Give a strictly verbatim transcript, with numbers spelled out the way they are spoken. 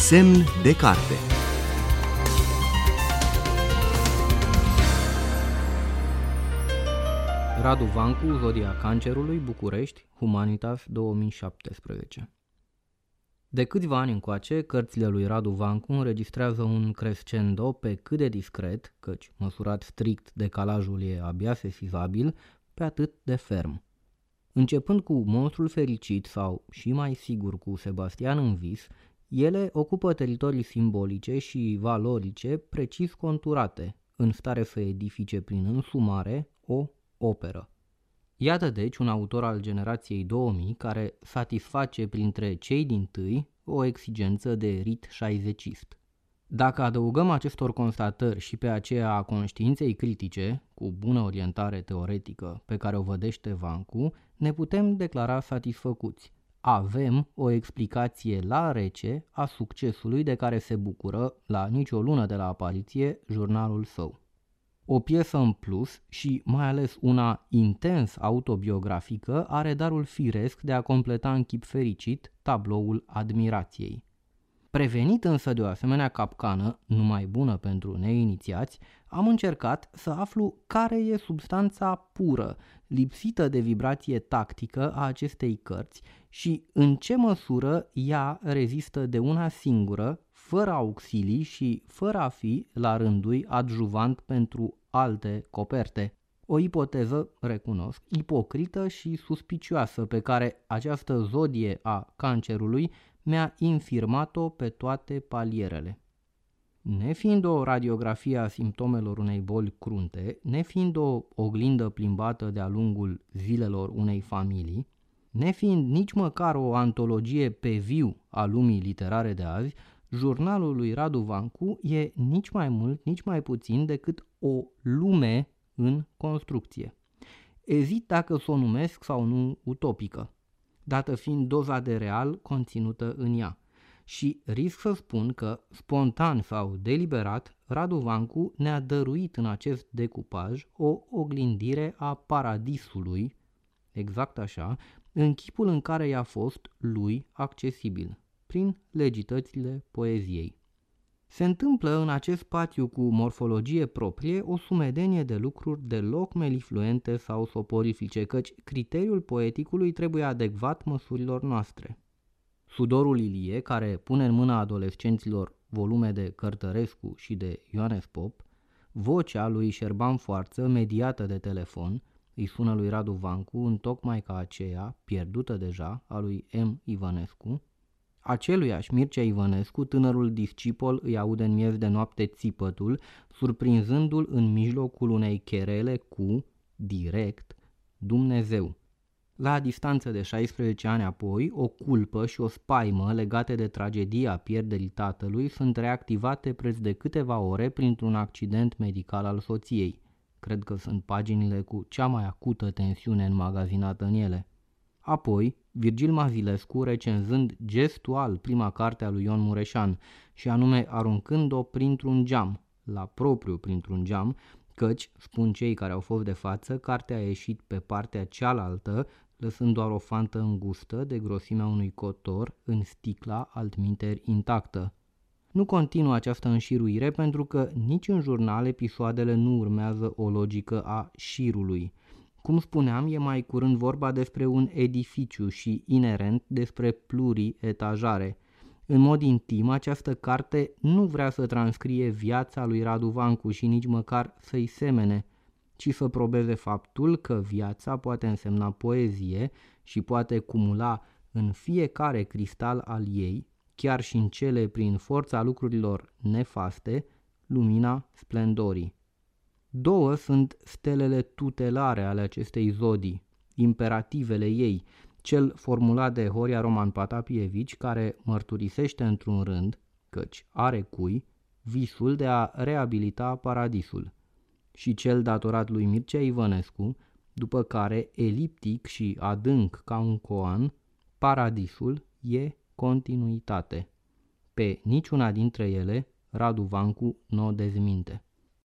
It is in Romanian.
Semn de carte. Radu Vancu, Zodia Cancerului, București, Humanitas două mii șaptesprezece. De câțiva ani încoace, cărțile lui Radu Vancu înregistrează un crescendo pe cât de discret, căci măsurat strict decalajul e abia sesizabil, pe atât de ferm. Începând cu Monstrul Fericit sau, și mai sigur, cu Sebastian în vis, ele ocupă teritorii simbolice și valorice precis conturate, în stare să edifice prin însumare o operă. Iată deci un autor al generației două mii care satisface printre cei dintâi o exigență de rit șaizecist. Dacă adăugăm acestor constatări și pe aceea a conștiinței critice, cu bună orientare teoretică, pe care o vădește Vancu, ne putem declara satisfăcuți. Avem o explicație la rece a succesului de care se bucură, la nicio lună de la apariție, jurnalul său. O piesă în plus și mai ales una intens autobiografică are darul firesc de a completa în chip fericit tabloul admirației. Prevenit însă de o asemenea capcană, numai bună pentru neinițiați, am încercat să aflu care e substanța pură, lipsită de vibrație tactică a acestei cărți și în ce măsură ea rezistă de una singură, fără auxilii și fără a fi, la rândui, adjuvant pentru alte coperte. O ipoteză, recunosc, ipocrită și suspicioasă pe care această zodie a cancerului mi-a infirmat-o pe toate palierele. Nefiind o radiografie a simptomelor unei boli crunte, nefiind o oglindă plimbată de-a lungul zilelor unei familii, nefiind nici măcar o antologie pe viu a lumii literare de azi, jurnalul lui Radu Vancu e nici mai mult, nici mai puțin decât o lume în construcție. Ezit dacă să o numesc sau nu utopică, dată fiind doza de real conținută în ea. Și risc să spun că, spontan sau deliberat, Radu Vancu ne-a dăruit în acest decupaj o oglindire a paradisului, exact așa, în chipul în care i-a fost lui accesibil, prin legitățile poeziei. Se întâmplă în acest spațiu cu morfologie proprie o sumedenie de lucruri deloc melifluente sau soporifice, căci criteriul poeticului trebuie adecvat măsurilor noastre. Sudorul Ilie, care pune în mâna adolescenților volume de Cărtărescu și de Ioanes Pop, vocea lui Șerban Foarță, mediată de telefon, îi sună lui Radu Vancu, întocmai ca aceea, pierdută deja, a lui M. Ivănescu. Aceluiași Mircea Ivănescu, tânărul discipol, îi aude în miez de noapte țipătul, surprinzându-l în mijlocul unei cherele cu, direct, Dumnezeu. La distanță de șaisprezece ani apoi, o culpă și o spaimă legate de tragedia pierderii tatălui sunt reactivate preț de câteva ore printr-un accident medical al soției. Cred că sunt paginile cu cea mai acută tensiune înmagazinată în ele. Apoi, Virgil Mazilescu recenzând gestual prima carte a lui Ion Mureșan, și anume aruncând-o printr-un geam, la propriu printr-un geam, căci, spun cei care au fost de față, cartea a ieșit pe partea cealaltă, lăsând doar o fantă îngustă de grosimea unui cotor în sticla altminteri intactă. Nu continuă această înșiruire pentru că nici în jurnal episoadele nu urmează o logică a șirului. Cum spuneam, e mai curând vorba despre un edificiu și, inerent, despre plurietajare. În mod intim, această carte nu vrea să transcrie viața lui Radu Vancu și nici măcar să-i semene, ci să probeze faptul că viața poate însemna poezie și poate cumula în fiecare cristal al ei, chiar și în cele prin forța lucrurilor nefaste, lumina splendorii. Două sunt stelele tutelare ale acestei zodii, imperativele ei, cel formulat de Horia Roman Patapievici, care mărturisește într-un rând, căci are cui, visul de a reabilita paradisul, și cel datorat lui Mircea Ivănescu, după care, eliptic și adânc ca un coan, paradisul e continuitate. Pe niciuna dintre ele, Radu Vancu n-o dezminte.